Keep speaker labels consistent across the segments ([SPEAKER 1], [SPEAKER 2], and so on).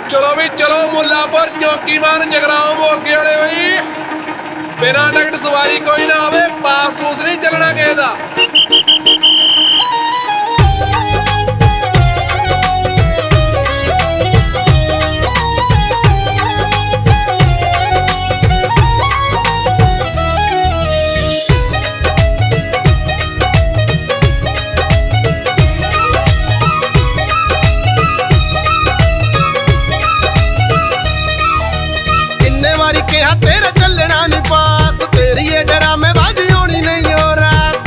[SPEAKER 1] चलो भी चलो मुल्लापुर चौकीमान जगराओं मोगे वाले भाई बिना टिकट सवारी कोई ना आवे पास पूस नहीं चलना किसी दा।
[SPEAKER 2] तेरा चलना नहीं पास तेरी ये ड्रामे बाजी होनी नहीं हो रास।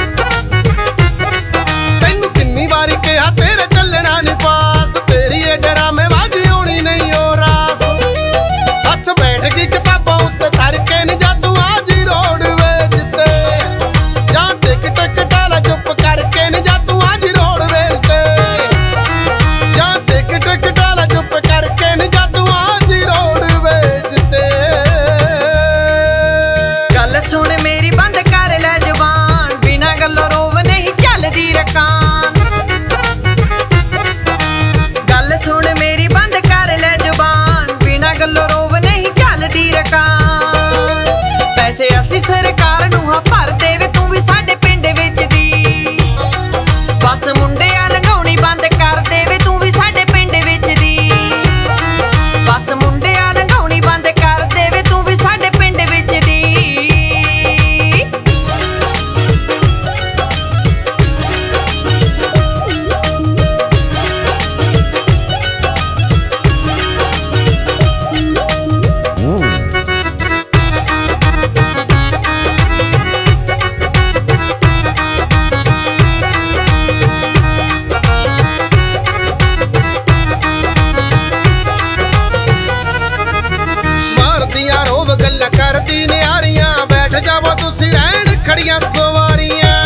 [SPEAKER 2] तेनू किन्नी बारी कहा तेरा चलना नहीं पास तेरी ये ड्रामे बाजी होनी नहीं हो रास। हथ बैठ गई किताबों उत्ते तर के नहीं जा तू आज रोड वेचते जा टिकट कटाला चुप करके नहीं जा तू आज रोड वेचते जा टिकट कटाला चुप करके नहीं जा तू आज रोड वेचते।
[SPEAKER 3] सुन मेरी बंद कर ले जुबान बिना गल्लों रोव नहीं चलदी रकान। गल सुन मेरी बंद कर ले जुबान बिना गल्लों रोव नहीं चलदी रकान। पैसे असी सरकार नूं हां भर देवे तू भी साडे पिंड विच दी बस मुंडिया लंघाउणी बंद कर देवे तू भी साडे पिंड विच दी बस मुंडिया लंघाउणी बंद कर देवे तू भी साडे पिंड विच दी।
[SPEAKER 2] करदी नियारियां बैठ जावो तुसी रहन खड़ियां सवारियां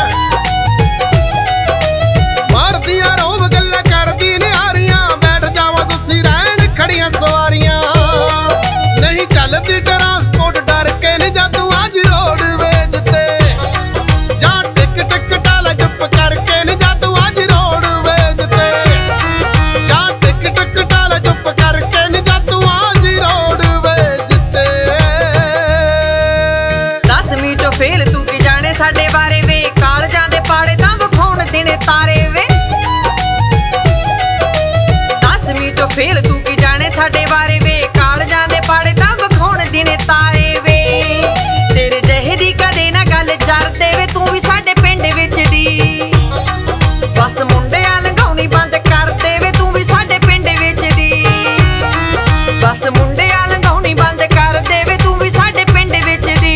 [SPEAKER 2] मारदियां रोब गल्लां करदी नियारियां बैठ जावो तुसी रहन खड़ियां सवारियां। नहीं चलदी ट्रांसपोर्ट डर के नहीं जा तू आज रोड वेचते जा टिकट कटाला चुप करके नहीं जा तू आज रोड वेचते जा टिकट कटाला चुप करके नहीं जा तू आज रोड वेचते।
[SPEAKER 3] फेल तू की जाने साडे बारे वे कालजां दे पाड़े तां विखाउण दिने तारे वे। 10वीं चों फेल तू की जाने साडे बारे वे कालजां दे पाड़े तां विखाउण दिने तारे वे। तेरे जहे दी कदे ना गल जर देवे तू भी साडे पिंड विच दी बस मुंडिया लंघाउणी बंद कर देवे तू भी साडे पिंड विच दी बस मुंडिया लंघाउणी बंद कर देवे तू भी साडे पिंड विच दी।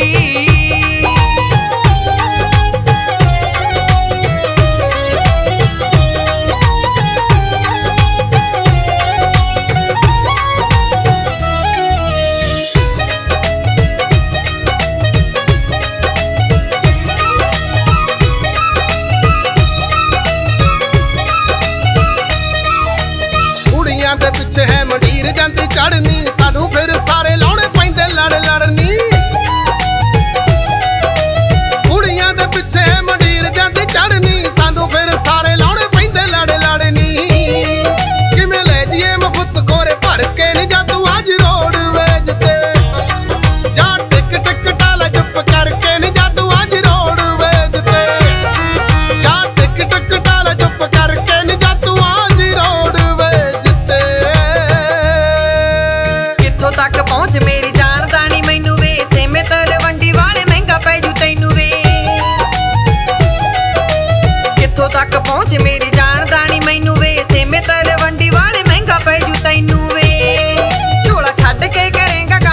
[SPEAKER 2] दे पिछे है मंडीर जांदी चढ़नी सानू फिर सारे लाउणे पैंदे लड़ लड़नी। कुड़ियां दे पिछे है मंडीर जांदी चढ़नी सानू फिर सारे लाउणे पैंदे लड़ लड़नी। किवें ले जिए मुफ्त खोरे भर के नहीं जा तू आज रोड वेचते जा टिकट कटाला चुप करके नहीं जा तू आज रोड वेचते जा टिकट कटाला चुप करके नहीं जा तू आज रोड वेचते।
[SPEAKER 3] कित्थों तक पहुंच मेरी जानदानी मैनू वे सेमे तलवंडी वाले महंगा पै जू तैनू वे। कित्थों तक पहुंच मेरी जानदानी मैनू वे सेमे तलवंडी वाले महंगा पै जू तैनू वे। झोला छड्ड के करेंगा